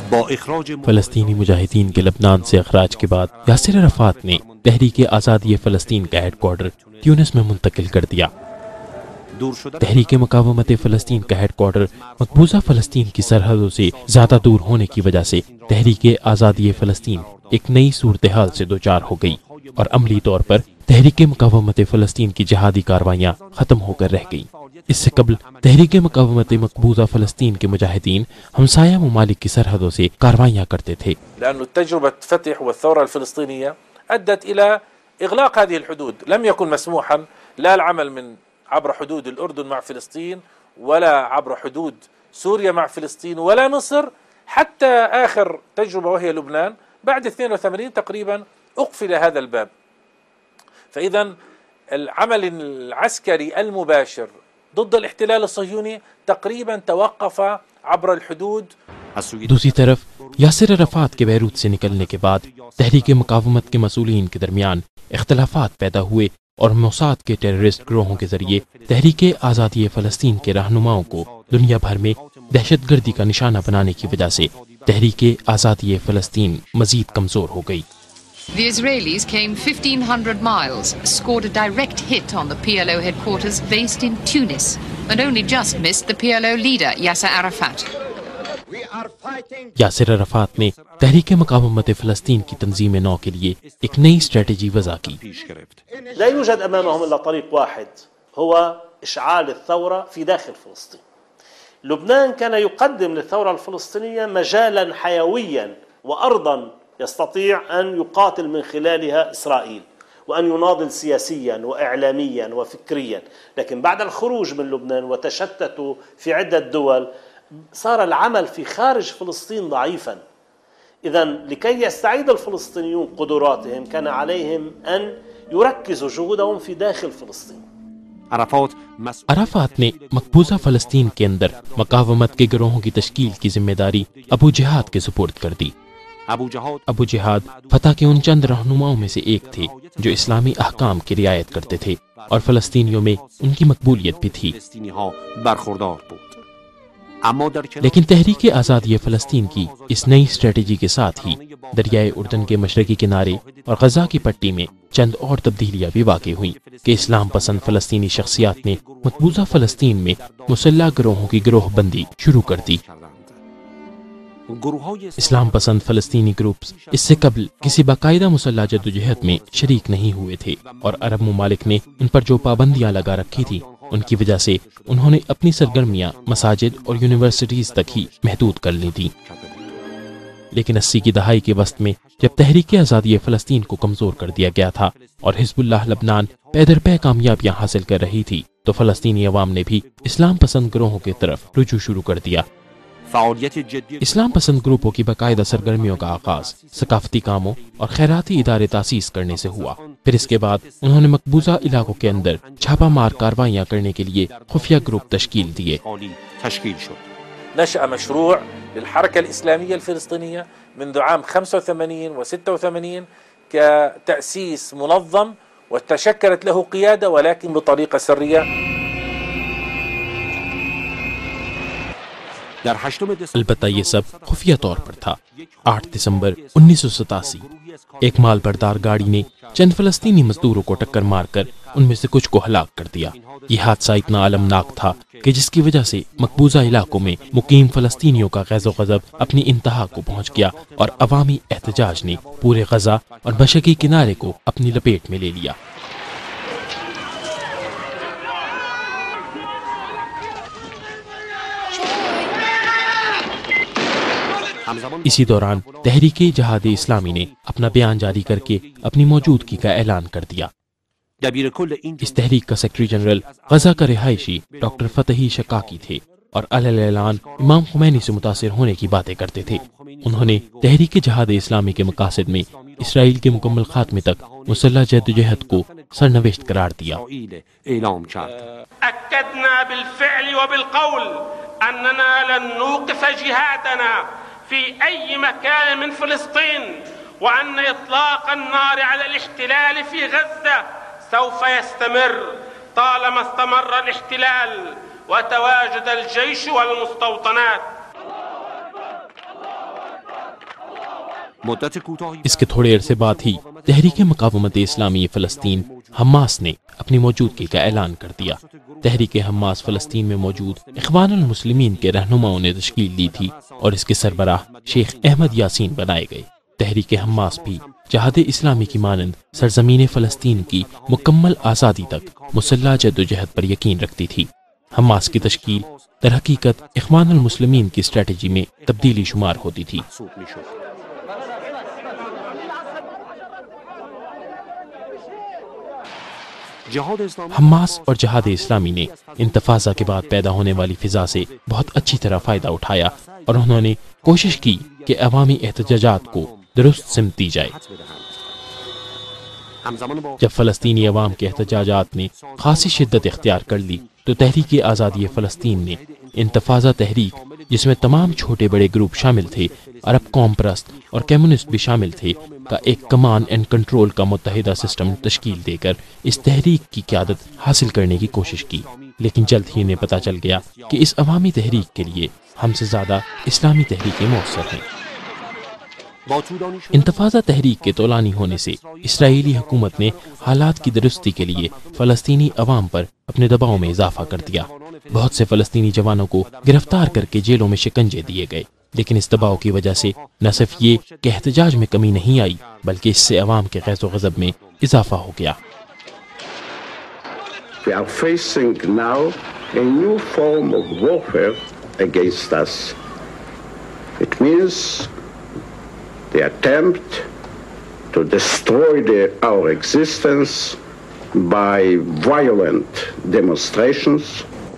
फलस्तीनी मुजाहिदीन के लबनान से अखराज के बाद यासिर अराफात ने तहरीक आज़ादी फ़लस्तीन का हेडक्वार्टर ट्यूनिस में मुंतकिल कर दिया। तहरीक मुकावमत फ़लस्तीन का हेडक्वार्टर मकबूजा फ़लस्तीन की सरहदों से ज्यादा दूर होने की वजह से तहरीक आज़ादी फ़लस्तीन एक नई सूरत हाल से दोचार हो गई और अमली तौर पर तहरीक मुकावमत फ़लस्तीन की जिहादी कार्रवाइयाँ खत्म होकर रह गईं। इससे कबल तहरीक मुकावमत मकबूजा फ़लस्तीन के मुजाहिदीन हमसाया ममालिक की सरहदों से कार्रवाइयाँ करते थे। أدت إلى إغلاق هذه الحدود، لم يكن مسموحا لا العمل من عبر حدود الأردن مع فلسطين ولا عبر حدود سوريا مع فلسطين ولا مصر، حتى آخر تجربة وهي لبنان بعد 82 تقريبا أقفل هذا الباب. فإذا العمل العسكري المباشر ضد الاحتلال الصهيوني तकरीबन तवक्कफ़ अब्र अलहुदूद। दूसरी तरफ यासिर अराफात के बैरूत से निकलने के बाद तहरीक मुकावमत के मसूलीन के दरमियान इख्तलाफात पैदा हुए और मोसाद के टेररिस्ट ग्रोहों के जरिए तहरीक आज़ादी फ़लस्तीन के रहनुमाओं को दुनिया भर में दहशतगर्दी का निशाना बनाने की वजह से तहरीक आज़ादी फ़लस्तीन मजीद कमजोर हो गई। The Israelis came 1,500 miles, scored a direct hit on the PLO headquarters based in Tunis, and only just missed the PLO leader, Yasser Arafat. Yasser Arafat ने तहरीक मुकावमत फ़लस्तीन की तंजीम नौ के लिए एक नई स्ट्रेटजी वज़ा की। لا يوجد أمامهم إلا طريق واحد هو إشعال الثورة في داخل فلسطين. لبنان كان يقدم للثورة الفلسطينية مجالا حيويا وأرضا يستطيع أن يقاتل من خلالها إسرائيل وأن يناضل سياسيا وإعلاميا وفكريا، لكن بعد الخروج من لبنان وتشتتوا في عدة دول صار العمل في خارج فلسطين ضعيفا. إذا لكي يستعيد الفلسطينيون قدراتهم كان عليهم أن يركزوا جهودهم في داخل فلسطين. अराफात ने मकबूजा फ़लस्तीन के अंदर मुकावमत के गिरोहों की तश्कील की जिम्मेदारी अबू जिहाद के सुपुर्द कर दी। अबू जिहाद फतह के उन चंद रहनुमाओं में से एक थे जो इस्लामी अहकाम की रियायत करते थे और फ़लस्तीनियों में उनकी मकबूलियत भी थी। लेकिन तहरीक आज़ादी फ़लस्तीन की इस नई स्ट्रेटजी के साथ ही दरियाए उर्दन के मशरकी किनारे और गजा की पट्टी में चंद और तब्दीलियां भी वाक़ई हुई कि इस्लाम पसंद फ़लस्तीनी शख्सियात ने मकबूजा फ़लस्तीन में मुसल्लह गिरोहों की गिरोहबंदी शुरू कर दी। इस्लाम पसंद फ़लस्तीनी ग्रुप्स इससे कबल किसी बाकायदा मुसल्लह जद्दोजहद में शरीक नहीं हुए थे और अरब ममालिक ने उन पर जो पाबंदियां लगा रखी थी उनकी वजह से उन्होंने अपनी सरगर्मियां मसाजिद और यूनिवर्सिटीज तक ही महदूद कर ली थी। लेकिन 80 की दहाई के वस्त में जब तहरीक आज़ादी फ़लस्तीन को कमजोर कर दिया गया था और हिज़्बुल्लाह लबनान पैदर कामयाबियां हासिल कर रही थी तो फ़लस्तीनी अवाम ने भी इस्लाम पसंद ग्रोहों की तरफ रुजू शुरू कर दिया। इस्लाम पसंद ग्रुपों की बाकायदा सरगर्मियों का आगाज सकाफती कामों और खैराती इदारे तासीस करने से हुआ। फिर इसके बाद उन्होंने मकबूजा इलाकों के अंदर छापा मार कार्रवाइयां करने के लिए खुफिया ग्रुप तश्कील दिए। نشأ مشروع للحركة الإسلامية الفلسطينية منذ عام 85 و86 كتأسيس منظم وتشكلت له قيادة ولكن بطريقة سرية। अलबत्ता ये सब खुफिया तौर पर था। 8 दिसंबर 1987 एक माल बरदार गाड़ी ने चंद फ़लस्तीनी मजदूरों को टक्कर मारकर उनमें से कुछ को हलाक कर दिया। ये हादसा इतना अलमनाक था कि जिसकी वजह से मकबूजा इलाकों में मुकीम फ़लस्तीनियों का गैज़ो ग़ज़ब अपनी इंतहा को पहुंच गया और अवामी एहतजाज ने पूरे गजा और मशरक़ी किनारे को अपनी लपेट में ले लिया। इसी दौरान तहरीक जिहाद इस्लामी ने अपना बयान जारी करके अपनी मौजूदगी का ऐलान कर दिया। इस तहरीक का सेक्रेटरी जनरल गजा का रिहायशी डॉक्टर फतही शकाकी थे और अल-ऐलान इमाम खुमैनी से मुतासिर होने की बातें करते थे। उन्होंने तहरीक जिहाद इस्लामी के मकासद में इसराइल के मुकम्मल खात्मे तक मुसल्लह जद्दोजहद को सरनविश्त करार दिया। في أي مكان من فلسطين وأن إطلاق النار على الاحتلال في غزة سوف يستمر طالما استمر الاحتلال وتواجد الجيش والمستوطنات. इसके थोड़े अरसे बाद ही तहरीक मुकावमत इस्लामी फ़लस्तीन हमास ने अपनी मौजूदगी का ऐलान कर दिया। तहरीक हमास फ़लस्तीन में मौजूद इख्वानुल मुस्लिमीन के रहनुमाओं ने तश्कील दी थी और इसके सरबराह शेख अहमद यासीन बनाए गए। तहरीक हमास भी जहाद इस्लामी की मानंद सरजमीन फ़लस्तीन की मुकम्मल आज़ादी तक मुसल्लह जद्दोजहद पर यकीन रखती थी। हमास की तश्कील दरहकीकत इख्वानुल मुस्लिमीन की स्ट्रेटजी में तब्दीली शुमार होती थी। हमास और जहाद इस्लामी ने इंतफाज़ा के बाद पैदा होने वाली फिजा से बहुत अच्छी तरह फ़ायदा उठाया और उन्होंने कोशिश की कि अवामी एहतजाजात को दुरुस्त सिमत दी जाए। जब फ़लस्तीनी अवाम के एहतजाजात ने खासी शिद्दत इख्तियार कर ली तो तहरीक आज़ादी फ़लस्तीन ने इंतफाज़ा तहरीक, जिसमें तमाम छोटे बड़े ग्रुप शामिल थे, अरब कौम परस्त और कम्युनिस्ट भी शामिल थे, का एक कमांड एंड कंट्रोल का मुत्तहिदा सिस्टम तश्कील देकर इस तहरीक की क़यादत हासिल करने की कोशिश की। लेकिन जल्द ही इन्हें पता चल गया कि इस अवामी तहरीक के लिए हमसे ज़्यादा इस्लामी तहरीकें मौसर हैं। इंतफाज़ा तहरीक के तौलानी होने से इसराइली हुकूमत ने हालात की दुरुस्ती के लिए फ़लस्तीनी अवाम पर अपने दबाव में इजाफा कर दिया। बहुत से फ़लस्तीनी जवानों को गिरफ्तार करके जेलों में शिकंजे दिए गए। लेकिन इस दबाव की वजह से न सिर्फ ये कि एहतजाज में कमी नहीं आई, बल्कि इससे अवाम के गैज़ो गज़ब में इजाफा हो गया। We are facing now a new form of warfare against us. It means the attempt to destroy our existence by violent demonstrations.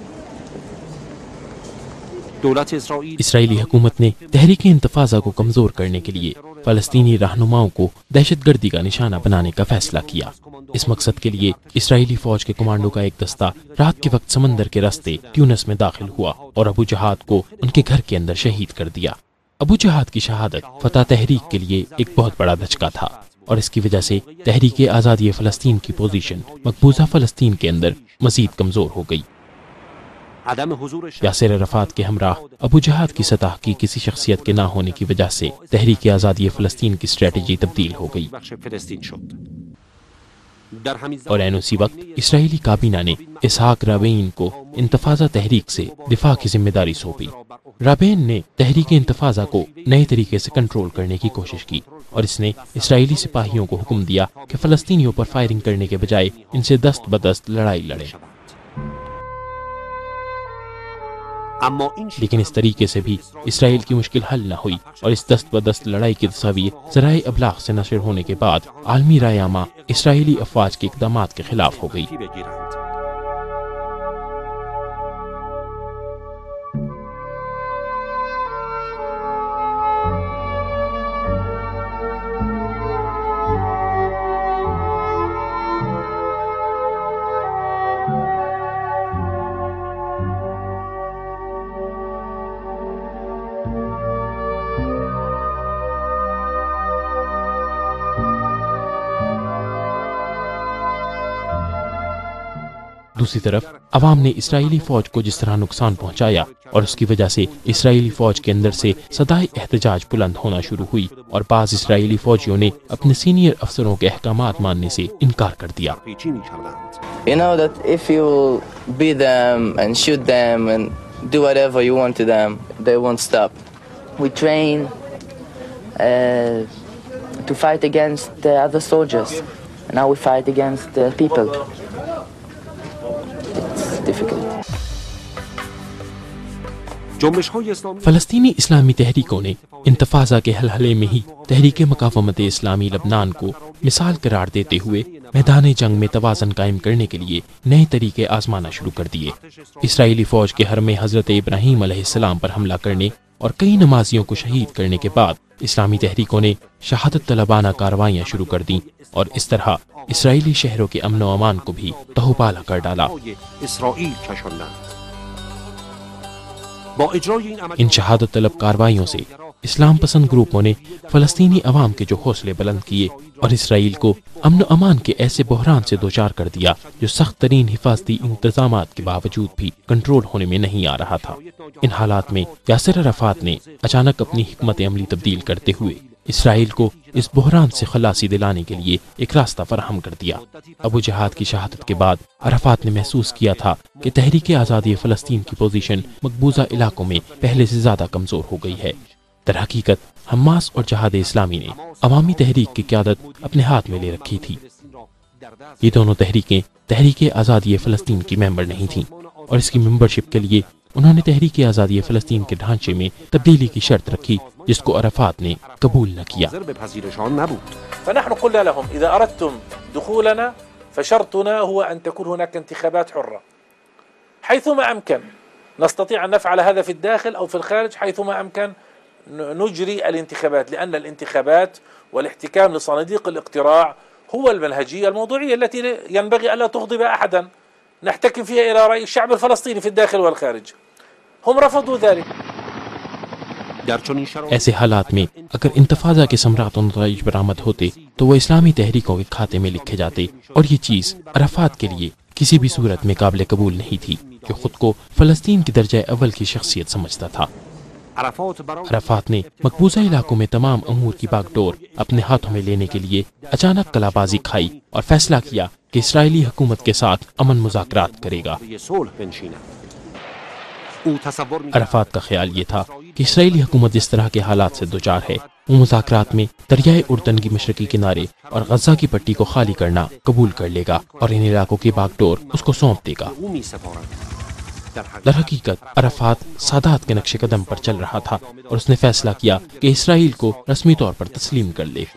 इसराइली हुकूमत ने तहरीक इंतफाज़ा को कमजोर करने के लिए फ़लस्तीनी रहनुमाओं को दहशतगर्दी का निशाना बनाने का फैसला किया। इस मकसद के लिए इसराइली फौज के कमांडो का एक दस्ता रात के वक्त समंदर के रास्ते ट्यूनिस में दाखिल हुआ और अबू जहाद को उनके घर के अंदर शहीद कर दिया। अबू जहाद की शहादत फतह तहरीक के लिए एक बहुत बड़ा धचका था और इसकी वजह से तहरीक आज़ादी फ़लस्तीन की पोजीशन मकबूजा फ़लस्तीन के अंदर मजीद कमजोर हो गई। यासिर अरफात के हमराह अबू जहाद की सतह की किसी शख्सियत के ना होने की वजह से तहरीक आज़ादी फ़लस्तीन की स्ट्रेटजी तब्दील हो गई और ऐन उसी वक्त इसराइली काबीना ने इसहाक राबेन को इंतफाज़ा तहरीक से दिफा की जिम्मेदारी सौंपी। राबेन ने तहरीक इंतफाज़ा को नए तरीके से कंट्रोल करने की कोशिश की और इसने इसराइली सिपाहियों को हुक्म दिया कि फ़लस्तीनियों पर फायरिंग करने के बजाय इनसे दस्त बदस्त लड़ाई लड़े। लेकिन इस तरीके से भी इसराइल की मुश्किल हल न हुई और इस दस्त बदस्त लड़ाई की तस्वीर ज़राए अबलाग से नशर होने के बाद आलमी रायनामा इसराइली अफवाज के इक़दामात के खिलाफ हो गई। दूसरी तरफ अवाम ने इसराइली फौज को जिस तरह नुकसान पहुंचाया और उसकी वजह से इसराइली फौज के अंदर से सदाई एहतजाज बुलंद होना शुरू हुई और बाज़ इसराइली फौजियों ने अपने सीनियर अफसरों के अहकामात मानने से इनकार कर दिया। You know that if you beat them and shoot them and do whatever you want to them, they won't stop. We train to fight against the other soldiers, and now we fight against the people. फ़लस्तीनी इस्लामी तहरीकों ने इंतफाज़ा के हलहले में ही तहरीक मुकावमत इस्लामी लबनान को मिसाल करार देते हुए मैदान जंग में तवाज़न कायम करने के लिए नए तरीके आजमाना शुरू कर दिए। इसराइली फौज के हरम हज़रत इब्राहीम अलैहिस्सलाम पर हमला करने और कई नमाजियों को शहीद करने के बाद इस्लामी तहरीकों ने शहादत तलबाना कार्रवाइयाँ शुरू कर दी और इस तरह इसराइली शहरों के अमन व अमान को भी तहूपाला कर डाला। इन शहादत तलब कार्रवाइयों से इस्लाम पसंद ग्रुपों ने फ़लस्तीनी अवाम के जो हौसले बुलंद किए और इसराइल को अमन अमान के ऐसे बहरान से दोचार कर दिया जो सख्त तरीन हिफाजती इंतजामात के बावजूद भी कंट्रोल होने में नहीं आ रहा था। इन हालात में यासिर अरफात ने अचानक अपनी हिकमत अमली तब्दील करते हुए इसराइल को इस बहरान से खलासी दिलाने के लिए एक रास्ता फराहम कर दिया। अबू जहाद की शहादत के बाद अराफात ने महसूस किया था कि तहरीक आज़ादी फ़लस्तीन की पोजीशन मकबूजा इलाकों में पहले से ज्यादा कमजोर हो गई है। दरहकीकत हमास और जहाद इस्लामी ने अवामी तहरीक की क़यादत अपने हाथ में ले रखी थी। ये दोनों तहरीकें तहरीक आज़ादी फ़लस्तीन की मेंबर नहीं थीं और इसकी मेंबरशिप के लिए उन्होंने तहरीक आज़ादी फ़लस्तीन के ढांचे में तब्दीली की शर्त रखी, जिसको अराफात ने कबूल न किया। فنحن قلنا لهم إذا أردتم دخولنا فشرطنا هو أن تكون هناك انتخابات حرة حيثما أمكن، نستطيع أن نفعل هذا في الداخل أو في الخارج، حيثما أمكن نجري الانتخابات، لأن الانتخابات والاحتكام لصناديق الاقتراع هو المنهجية الموضوعية التي ينبغي ألا تغضب أحدا نحتكم فيها إلى رأي الشعب الفلسطيني في الداخل والخارج. هم रफضوا ذلك। ऐसे हालात में अगर इंतफाजा के सम्राट और नताइज बरामद होते तो वो इस्लामी तहरीकों के खाते में लिखे जाते, और ये चीज अराफात के लिए किसी भी सूरत में काबिल कबूल नहीं थी, जो खुद को फलस्तीन की दर्जा अव्वल की शख्सियत समझता था। अराफात ने मकबूजा इलाकों में तमाम अमूर की बागडोर अपने हाथों में लेने के लिए अचानक कलाबाजी खाई और फैसला किया कि इसराइली हुकूमत के साथ अमन मुज़ाकरात करेगा। अराफात का ख्याल ये था कि इसराइली हुकूमत जिस तरह के हालात से दोचार है, वो मुज़ाकरात में दरियाए उर्दन की मशरकी किनारे और गज़ा की पट्टी को खाली करना कबूल कर लेगा और इन इलाकों की बागडोर उसको सौंप देगा। दरहकीकत अराफात सादात के नक्शे कदम पर चल रहा था और उसने फैसला किया कि इसराइल को रस्मी तौर पर तस्लीम कर ले।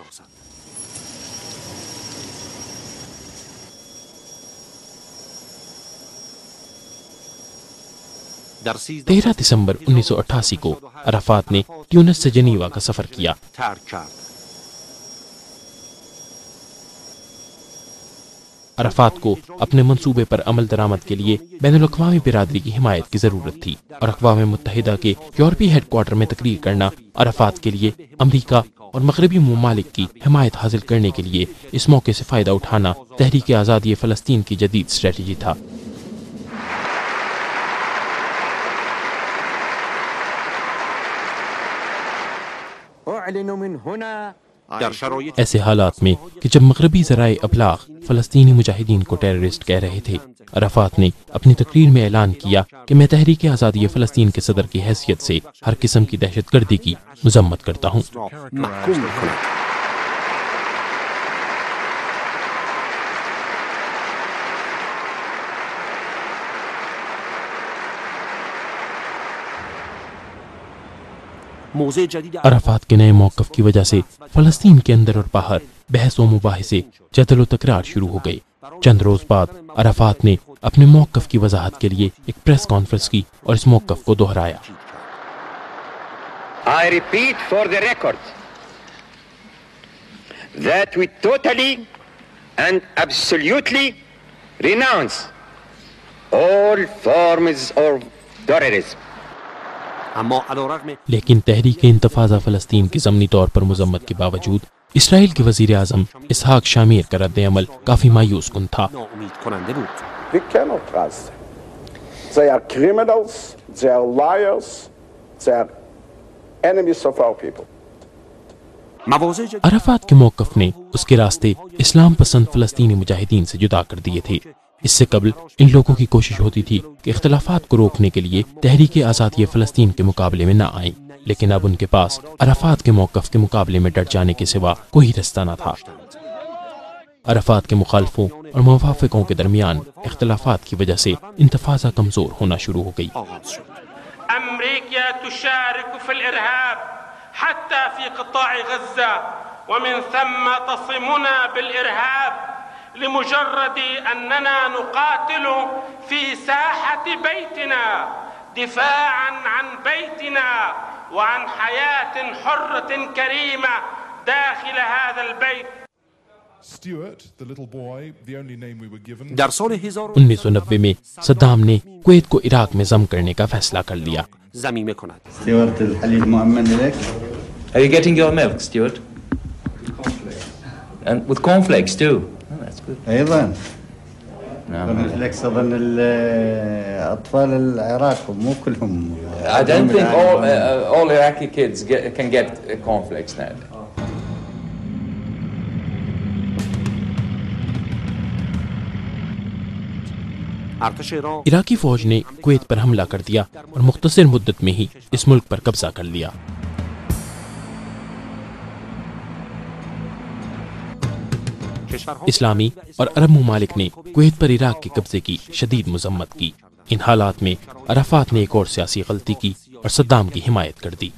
13 दिसंबर 1988 को अराफात ने ट्यूनिस से जनीवा का सफर किया। अराफात को अपने मंसूबे पर अमल दरामद के लिए बैनुल-अक़वामी बिरादरी की हिमायत की जरूरत थी और अक़वाम मुत्तहिदा के यूरोपीय हेडक्वार्टर में तकरीर करना अराफात के लिए अमरीका और मगरबी ममालिक की हिमायत हासिल करने के लिए इस मौके से फायदा उठाना तहरीक आज़ादी फ़लस्तीन की जदीद स्ट्रेटजी था। ऐसे हालात में कि जब मगरबी ज़राए अबलाग फ़लस्तीनी मुजाहिदीन को टेररिस्ट कह रहे थे, अराफात ने अपनी तकरीर में ऐलान किया कि मैं तहरीक आज़ादी फ़लस्तीन के सदर की हैसियत से हर किस्म की दहशतगर्दी की मज़म्मत करता हूँ। अराफात के नए मौक़िफ़ की वजह से फ़लस्तीन के अंदर और बाहर बहस व मुबाहिसे, जदल व तकरार शुरू हो गए। चंद रोज बाद अराफात ने अपने मौक़िफ़ की वजाहत के लिए एक प्रेस कॉन्फ्रेंस की और इस मौक़िफ़ को दोहराया। I repeat for the record that we totally and absolutely renounce all forms of terrorism. लेकिन तहरीक इंतफाज़ा फ़लस्तीन की ज़मनी तौर पर मज़म्मत के बावजूद इसराइल के वज़ीर आज़म इसहाक शामीर का रद्द अमल काफ़ी मायूस कुन था। We cannot trust them. They are criminals, they are liars, they are enemies of our people. Arafat के मौक़िफ़ ने उसके रास्ते इस्लाम पसंद फ़लस्तीनी मुजाहिदीन से जुदा कर दिए थे। इससे कबल इन लोगों की कोशिश होती थी कि इख्तिलाफात को रोकने के लिए तहरीक आज़ादी फ़लस्तीन के मुकाबले में न आए, लेकिन अब उनके पास अराफात के मौक़िफ़ के मुकाबले में डट जाने के सिवा कोई रास्ता न था। अराफात के मुखालफों और मुवाफ़िकों के दरमियान इख्तिलाफात की वजह से इंतफाज़ा कमज़ोर होना शुरू हो गई। अमेरिका तुशारिक फिल इरहाब हत्ता फी क़िताअ गज़्ज़ा व मिन थम्मा तसिमुना बिल इरहाब لمجرد أننا نقاتل في ساحة بيتنا دفاعا عن بيتنا وعن حياة حرة كريمة داخل هذا البيت. Stuart, the little boy, the only name we were given. 1990 में सद्दाम ने कुवैत को इराक में जम करने का फैसला कर लिया। Stuart, الحليب مؤمن لك. Are you getting your milk, Stuart? And with cornflakes too. أيضا كورنفليكس أظن أطفال العراق مو كلهم. I don't think all Iraqi kids can get cornflakes now. Iraqi फौज ने कुवैत पर हमला कर दिया और मुख्तसर मुद्दत में ही इस मुल्क पर कब्जा कर लिया। इस्लामी और अरब ममालिक ने कुवैत पर इराक के कब्जे की शदीद मजम्मत की। इन हालात में अराफात ने एक और सियासी गलती की और सद्दाम की हिमायत कर दी।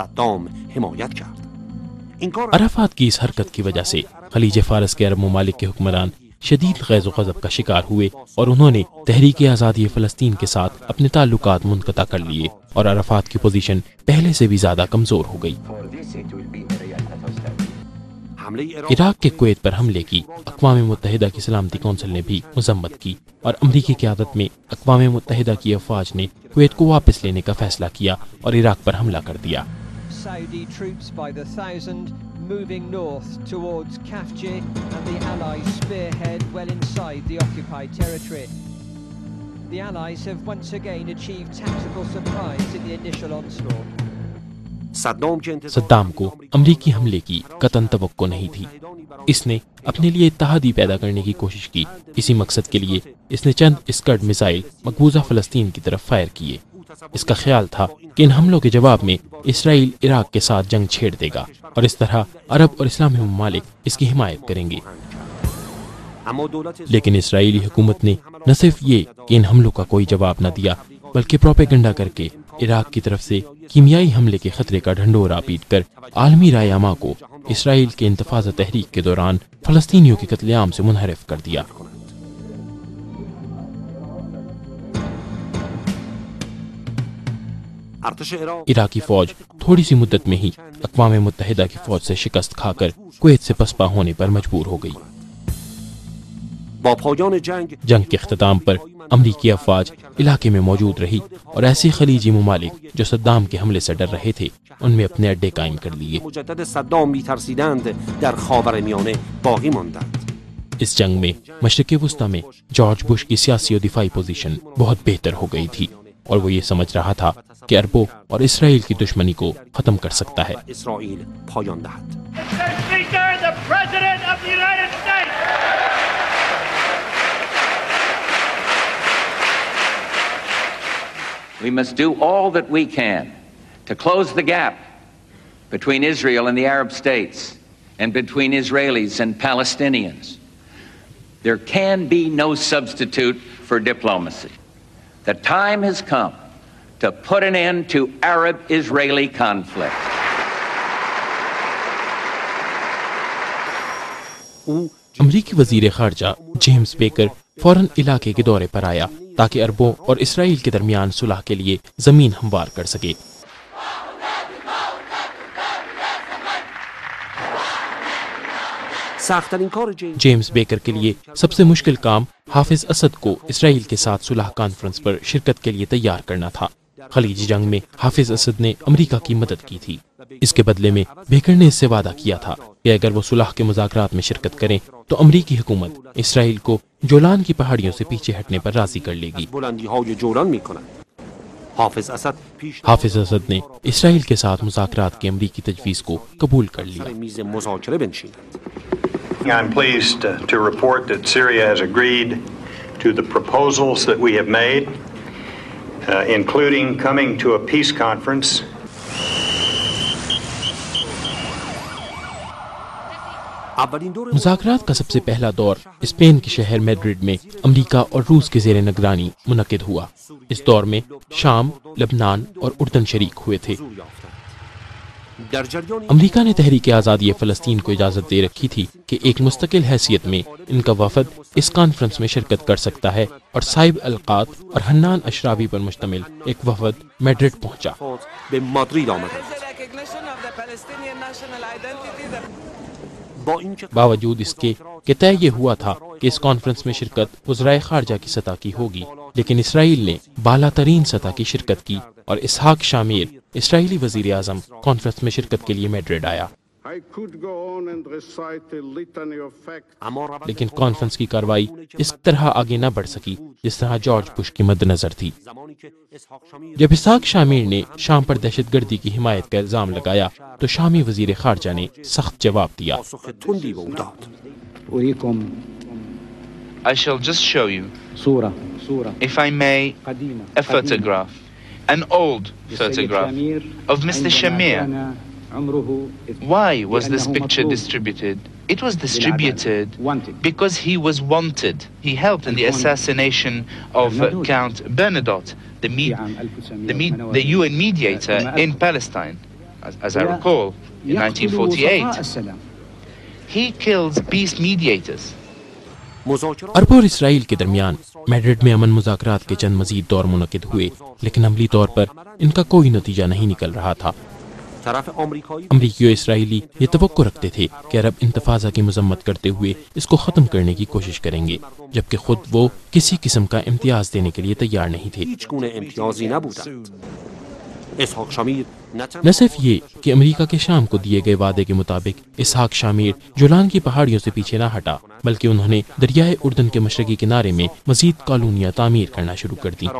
अराफात की इस हरकत की वजह से खलीज फारस के अरब ममालिक के हुक्मरान शदीद गैज़ व ग़ज़ब का शिकार हुए और उन्होंने तहरीक आज़ादी फ़लस्तीन के साथ अपने ताल्लुकात मुनक़ता कर लिए और अराफात की पोजीशन पहले से भी ज़्यादा कमज़ोर हो गई। इराक के कुवैत पर हमले की अक़वाम मुत्तहिदा की सलामती कौंसिल ने भी मज़म्मत की और अमरीकी क़यादत में अक़वाम मुत्तहिदा की अफ़वाज ने कुवैत को वापस लेने का फैसला किया और इराक पर हमला कर दिया। Saudi troops by the thousand moving north towards Kafji and the Allies spearhead well inside the occupied territory. The Allies have once again achieved tactical surprise in the initial onslaught. Saddam को अमरीकी हमले की कतन तवक्को नहीं थी। इसने अपने लिए इत्तेहादी पैदा करने की कोशिश की। इसी मकसद के लिए इसने चंद स्कड मिसाइल मकबूजा फ़लस्तीन की तरफ फायर किए। इसका ख्याल था कि इन हमलों के जवाब में इसराइल इराक के साथ जंग छेड़ देगा और इस तरह अरब और इस्लामी ममालिक इसकी हिमायत करेंगे। लेकिन इसराइली हुकूमत ने न सिर्फ ये कि इन हमलों का कोई जवाब न दिया, बल्कि प्रोपेगेंडा करके इराक की तरफ से कीमियाई हमले के खतरे का ढंढोरा पीट कर आलमी रायमा को इसराइल के इंतफाज़ा तहरीक के दौरान फ़लस्तीनियों के कत्लेआम से मुनहरिफ कर दिया। इराकी फौज थोड़ी सी मुद्दत में ही अक़वाम मुत्तहिदा की फौज से शिकस्त खाकर कुवैत से पसपा होने पर मजबूर हो गई। जंग के अख्ताम पर अमरीकी अफवाज इलाके में मौजूद रही और ऐसे खलीजी ममालिक जो सद्दाम के हमले से डर रहे थे उनमें अपने अड्डे कायम कर लिए। इस जंग में मशरिक़ वुस्ता में जॉर्ज बुश की सियासी और दिफाई पोजीशन बहुत बेहतर हो गई थी और वो ये समझ रहा था कि अरबों और इसराइल की दुश्मनी को खत्म कर सकता है। We must do all that we can to close the gap between Israel and the Arab states and between Israelis and Palestinians. There can be no substitute for diplomacy. The time has come to put an end to Arab-Israeli conflict. अमरीकी वजीर खारजा James baker फौरन इलाके के दौरे पर आया ताकि अरबों और इसराइल के दरमियान सुलह के लिए जमीन हमवार कर सके। जेम्स बेकर के लिए सबसे मुश्किल काम हाफिज असद को इसराइल के साथ सुलह कॉन्फ्रेंस पर शिरकत के लिए तैयार करना था। खलीजी जंग में हाफिज असद ने अमेरिका की मदद की थी। इसके बदले में बेकर ने इससे वादा किया था कि अगर वो सुलह के मुज़ाकरात में शिरकत करें तो अमेरिकी हुकूमत इसराइल को जोलान की पहाड़ियों से पीछे हटने पर राजी कर लेगी। हाफिज असद ने इसराइल के साथ मुज़ाकरात की अमेरिकी तजवीज़ को कबूल कर लिया। I'm pleased to report that Syria has agreed to the proposals that we have made, including coming to a peace conference. मुज़ाकरात का सबसे पहला दौर स्पेन के शहर मैड्रिड में अमेरिका और रूस के ज़ेरे निगरानी मुनक़िद हुआ। इस दौर में शाम, लबनान और उर्दन शरीक हुए थे। अमेरिका ने तहरीक आज़ादी फ़लस्तीन को इजाज़त दे रखी थी कि एक मुस्तकिल हैसियत में इनका वफद इस कॉन्फ्रेंस में शिरकत कर सकता है और साइब अलकात और हन्नान अशराबी पर मुश्तमिल एक वफद मैड्रिड पहुंचा। बावजूद इसके कि तय ये हुआ था कि इस कॉन्फ्रेंस में शिरकत वज़राए खारजा की सतह की होगी, लेकिन इसराइल ने बाला तरीन सतह की शिरकत की और इसहाक शामिर इसराइली वजीर आज़म कॉन्फ्रेंस में शिरकत के लिए मैड्रिड आया। लेकिन कॉन्फ्रेंस की कार्रवाई इस तरह आगे न बढ़ सकी जिस तरह जॉर्ज बुश की मद्देनजर थी। जब इसहाक शामिर ने शाम पर दहशतगर्दी की हिमायत का इल्जाम लगाया तो शामी वजीर खारजा ने सख्त जवाब दिया। I shall just show you If I may, a photograph, an old photograph of Mr. Shamir. Why was this picture distributed? It was distributed because he was wanted. He helped in the assassination of Count Bernadotte, the UN mediator in Palestine, as I recall, in 1948. He kills peace mediators. अरब और Israel के दरमियान Madrid में अमन मुज़ाकरात के चंद मजीद दौर मुनक़िद हुए, लेकिन अमली तौर पर इनका कोई नतीजा नहीं निकल रहा था। अमरीकी और इसराइली ये तवक्को रखते थे कि अरब इंतफाज़ा की मजम्मत करते हुए इसको ख़त्म करने की कोशिश करेंगे, जबकि खुद वो किसी किस्म का इम्तियाज देने के लिए तैयार नहीं थे। न सिर्फ ये कि अमेरिका के शाम को दिए गए वादे के मुताबिक इसहाक शामिर जोलान की पहाड़ियों से पीछे न हटा, बल्कि उन्होंने दरियाए उर्दन के मशरकी किनारे में मजीद कॉलोनियां तामीर करना शुरू कर दी।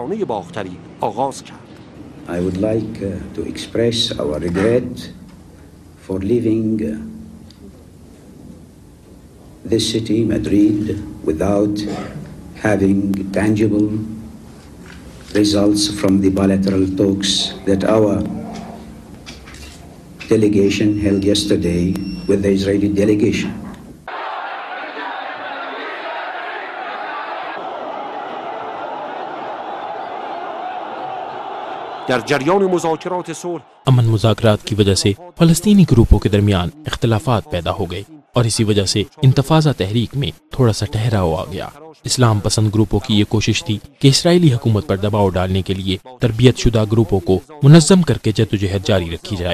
I would like to express our regret for leaving this city, Madrid, without having tangible results from the bilateral talks that our delegation held yesterday with the Israeli delegation. अमन मुज़ाकरात की वजह से फलस्तीनी ग्रुपों के दरमियान इख्तिलाफात पैदा हो गए और इसी वजह से इंतफाज़ा तहरीक में थोड़ा सा ठहराव आ गया। इस्लाम पसंद ग्रुपों की ये कोशिश थी कि इसराइली हुकूमत पर दबाव डालने के लिए तरबियत शुदा ग्रुपों को मुनज़्ज़म करके जद्दोजहद जारी रखी जाए।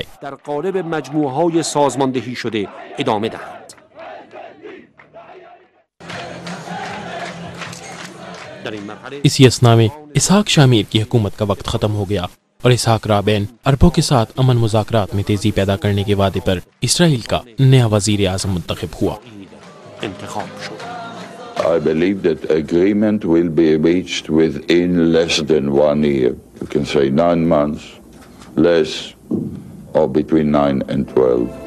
इसी असना में इसहाक शामिर की हुकूमत का वक्त खत्म हो गया और इसहाक राबैन अरबों के साथ अमन मुज़ाकरात में तेजी पैदा करने के वादे पर इसराइल का नया वज़ीर आज़म मुंतखब हुआ। I believe that agreement will be reached within less than 1 year. You can say 9 months, less, or between 9 and 12.